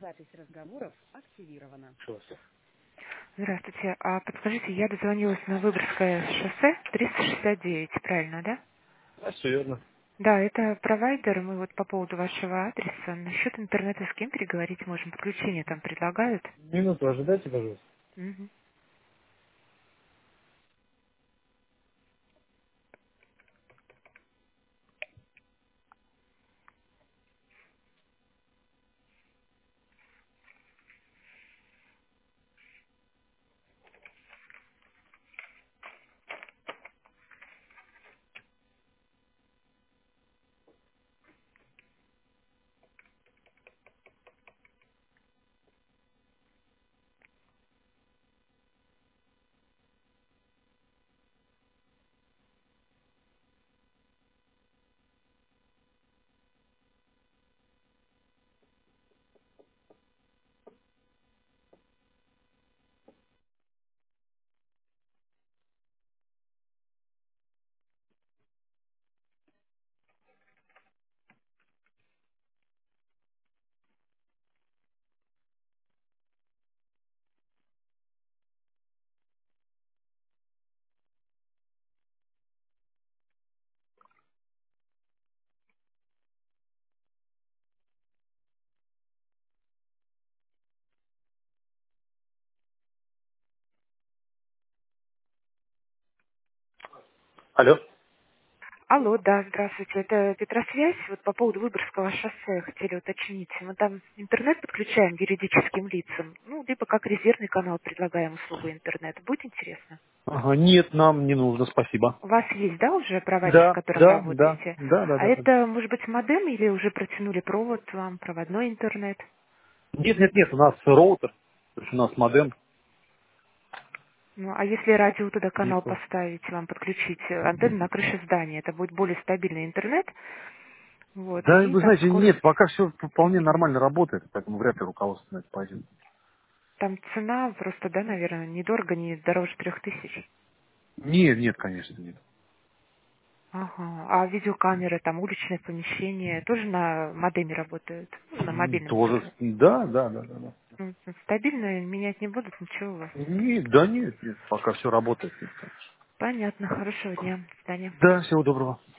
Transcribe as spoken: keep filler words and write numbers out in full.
Что у вас? Здравствуйте. А подскажите, я дозвонилась на Выборгское шоссе триста шестьдесят девять, правильно, да? Да, все верно. Да, это провайдер. Мы вот по поводу вашего адреса насчет интернета с кем переговорить можем? Подключение там предлагают? Минуту ожидайте, пожалуйста. Мгм. Алло. Алло, да, здравствуйте. Это Петросвязь. Вот по поводу Выборгского шоссе хотели уточнить. Мы там интернет подключаем юридическим лицам, ну, либо как резервный канал предлагаем услугу интернета. Будет интересно? Ага, нет, нам не нужно, спасибо. У вас есть, да, уже провайдер, с Да, которым да, да, работаете? да, да, А да, да. это, может быть, модем или уже протянули провод вам, проводной интернет? Нет, нет, нет, у нас роутер, то есть у нас модем. Ну, а если радио туда И канал то. поставить, вам подключить э, антенну на крыше здания, это будет более стабильный интернет, вот, Да, и вы там знаете, скорость нет, пока все вполне стабильная. нормально работает, поэтому вряд ли руководство на это пойдет. Там цена просто, да, наверное, недорого, не дороже трех тысяч. Нет, нет, конечно, нет. Ага. А видеокамеры, там уличное помещение тоже на модеме работают, ну, на М, мобильном Тоже, интернете. да, да, да, да. да. М, Стабильно менять не будут, ничего у вас. Нет, да нет, нет, пока все работает. Нет, конечно. Понятно, хорошего дня, до свидания. Да, всего доброго.